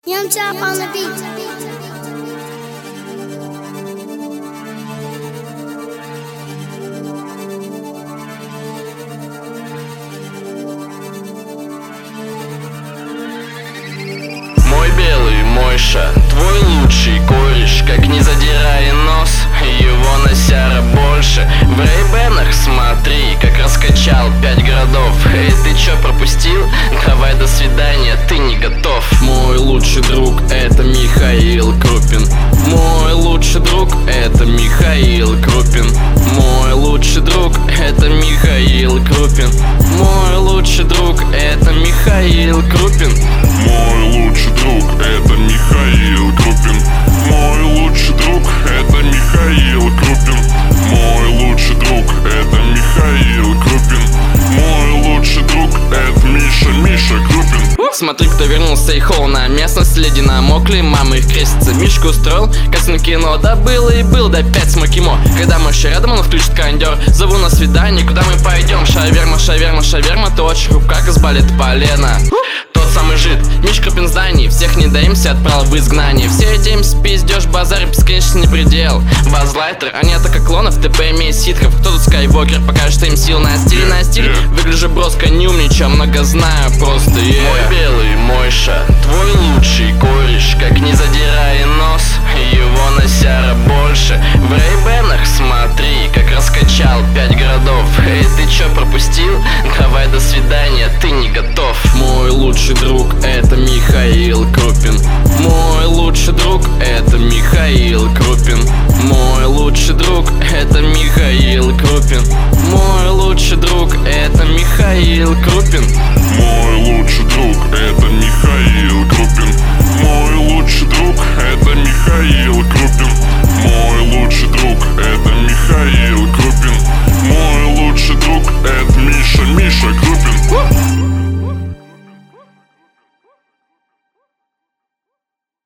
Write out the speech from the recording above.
Young Chop on the beat. Мой белый Мойша, твой лучший кореш, как не задирай нос, его носяра больше. В рейбенах смотри, как раскачал 5 городов. Эй, ты чё пропустил? Давай до свидания, ты не готов. Мой лучший друг это Михаил Крупин. Мой лучший друг это Михаил Крупин. Мой лучший друг это Михаил Крупин. Мой лучший друг это Михаил Крупин. Мой лучший друг это Михаил Крупин. Мой лучший друг это Михаил Крупин. Мой лучший друг это Михаил Крупин. Мой лучший друг это Миша Крупин. Смотри, кто вернулся и холл на местность. Леди намокли, мама их крестится. Мишка устроил кастинг кино. Да было и был, да 5 смокимо. Когда мы еще рядом, он включит кондер. Зову на свидание, куда мы пойдем? Шаверма, шаверма, шаверма. Ты очень хрупка, как с балет полена. Тот самый жид, Миш Крупин зданий. Всех не даемся, отправил в изгнание. Все этим спиздешь, базар, бесконечный предел. Базлайтер, они атака клонов, ТП имеет ситхов. Кто тут скайвокер, покажет им сил на стиль, на стиль. Выгляжу броско, не умничаю, много знаю, просто Мой белый Мойша, твой лучший кореш, как не задирай нос, его носяра больше. В рейбенах смотри, как раскачал 5 городов. Эй, ты чё пропустил? Давай до свидания, ты не готов. Мой лучший друг это Михаил Крупин. Мой лучший друг это Михаил Крупин. Мой лучший друг это Михаил Крупин. Мой лучший друг это Михаил Крупин.